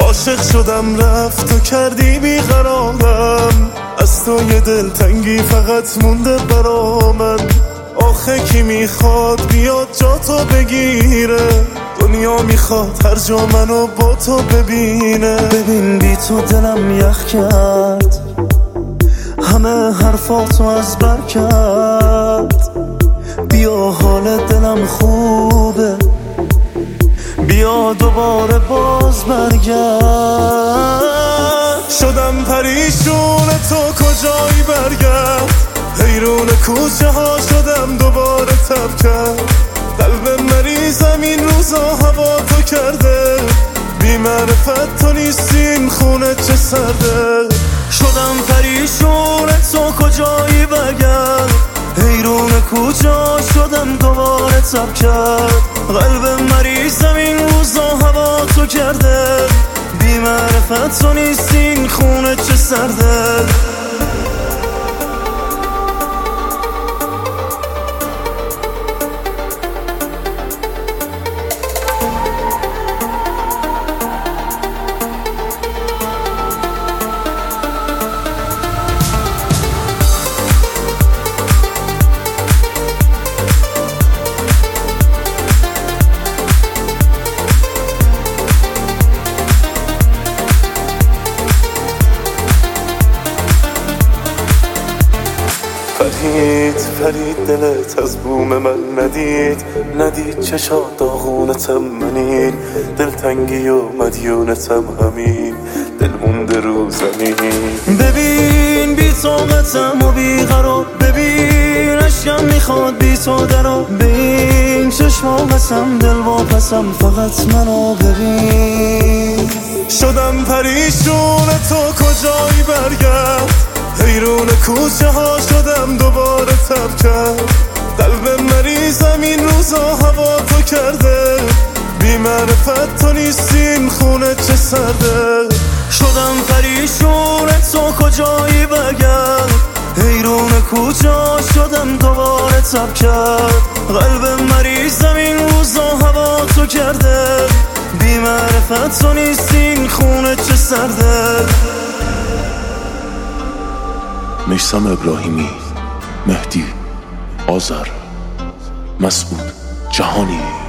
عاشق شدم رفت و کردی بیقرارم، از تو یه دلتنگی فقط مونده برا من. آخه کی میخواد بیاد جا تو بگیره؟ دنیا میخواد هر جا منو با تو ببینه. ببین بی تو دلم یخ کرد، همه حرفاتو از بر کرد. بیا حال دلم خوبه، بیا دوباره باز برگرد. شدم پریشون تو کجایی برگرد، حیرون کوچه ها شدم دوباره تب کرد. قلب مریضم این روزا هوا تو کرده، بی معرفت تو نیستین خونه چه سرده. شدم پریشون تو کجایی برگرد، حیرون کوچه ها شدم دوباره تب کرد. قلب مریضم این روزا هوا تو کرده، بی معرفت تو نیستین خونه چه سرده. فرید دلت از بوم من ندید چشات داغونتم منین. دلتنگی و مدیونتم همین، دل مونده رو زمین. ببین بی طاقتم و بی قرار، ببین عشقم میخواد بی تو درا. ببین چشما قسم دل واپسم، فقط منو ببین. شدم پریشون تو کجایی برگرد، حیرون کوچه ها شدم دوباره تب کرد. قلب مریضم این روزا هوا تو کرده، بی معرفت تو نیستین خونه چه سرده. شدم پریشون تو کجایی برگرد، حیرون کوچه ها شدم دوباره تب کرد. قلب مریضم این روزا هوا تو کرده، بی معرفت تو نیستین خونه چه سرده. میثم ابراهیمی، مهدی آذر، مسعود جهانی.